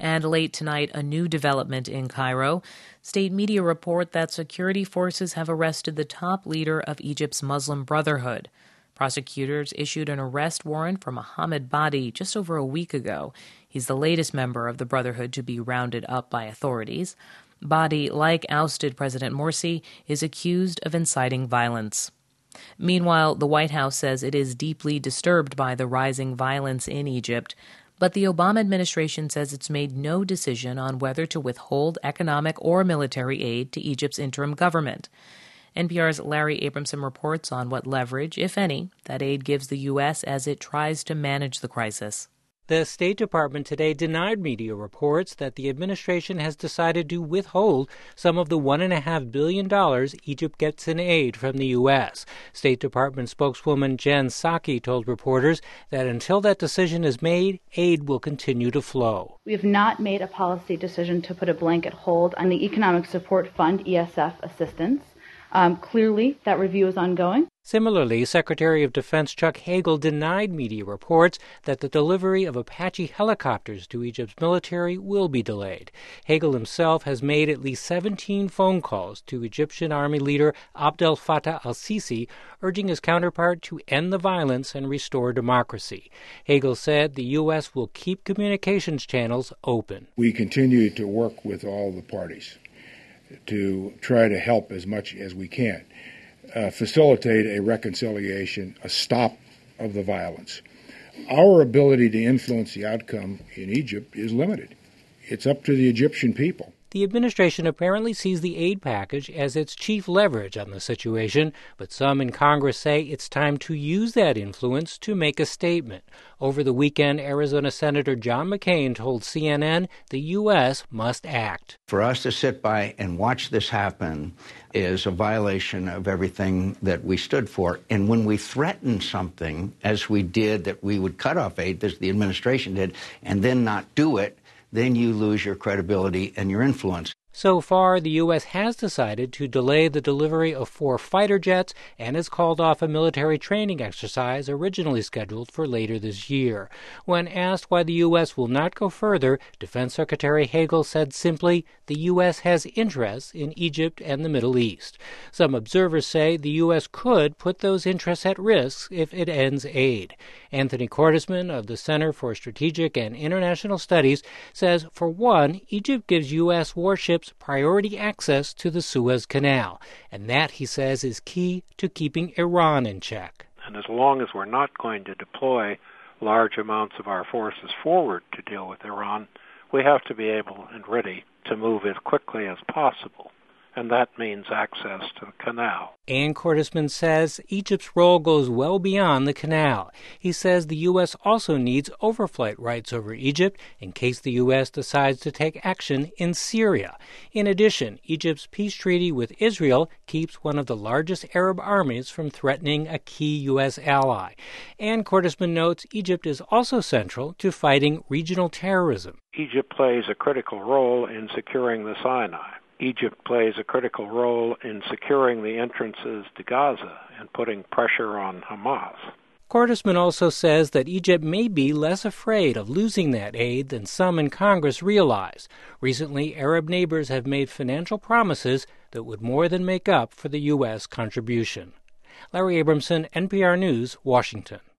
And late tonight, a new development in Cairo. State media report that security forces have arrested the top leader of Egypt's Muslim Brotherhood. Prosecutors issued an arrest warrant for Mohammed Badi just over a week ago. He's the latest member of the Brotherhood to be rounded up by authorities. Badi, like ousted President Morsi, is accused of inciting violence. Meanwhile, the White House says it is deeply disturbed by the rising violence in Egypt, but the Obama administration says it's made no decision on whether to withhold economic or military aid to Egypt's interim government. NPR's Larry Abramson reports on what leverage, if any, that aid gives the U.S. as it tries to manage the crisis. The State Department today denied media reports that the administration has decided to withhold some of the $1.5 billion Egypt gets in aid from the U.S. State Department spokeswoman Jen Psaki told reporters that until that decision is made, aid will continue to flow. We have not made a policy decision to put a blanket hold on the Economic Support Fund, ESF, assistance. Clearly, that review is ongoing. Similarly, Secretary of Defense Chuck Hagel denied media reports that the delivery of Apache helicopters to Egypt's military will be delayed. Hagel himself has made at least 17 phone calls to Egyptian Army leader Abdel Fattah al-Sisi, urging his counterpart to end the violence and restore democracy. Hagel said the U.S. will keep communications channels open. We continue to work with all the parties to try to help as much as we can, facilitate a reconciliation, a stop of the violence. Our ability to influence the outcome in Egypt is limited. It's up to the Egyptian people. The administration apparently sees the aid package as its chief leverage on the situation, but some in Congress say it's time to use that influence to make a statement. Over the weekend, Arizona Senator John McCain told CNN the U.S. must act. For us to sit by and watch this happen is a violation of everything that we stood for. And when we threaten something, as we did, that we would cut off aid, as the administration did, and then not do it, then you lose your credibility and your influence. So far, the U.S. has decided to delay the delivery of 4 fighter jets and has called off a military training exercise originally scheduled for later this year. When asked why the U.S. will not go further, Defense Secretary Hagel said simply, the U.S. has interests in Egypt and the Middle East. Some observers say the U.S. could put those interests at risk if it ends aid. Anthony Cordesman of the Center for Strategic and International Studies says, for one, Egypt gives U.S. warships priority access to the Suez Canal, and that, he says, is key to keeping Iran in check. And as long as we're not going to deploy large amounts of our forces forward to deal with Iran, we have to be able and ready to move as quickly as possible. And that means access to the canal. And Cordesman says Egypt's role goes well beyond the canal. He says the U.S. also needs overflight rights over Egypt in case the U.S. decides to take action in Syria. In addition, Egypt's peace treaty with Israel keeps one of the largest Arab armies from threatening a key U.S. ally. And Cordesman notes Egypt is also central to fighting regional terrorism. Egypt plays a critical role in securing the Sinai. Egypt plays a critical role in securing the entrances to Gaza and putting pressure on Hamas. Cordesman also says that Egypt may be less afraid of losing that aid than some in Congress realize. Recently, Arab neighbors have made financial promises that would more than make up for the U.S. contribution. Larry Abramson, NPR News, Washington.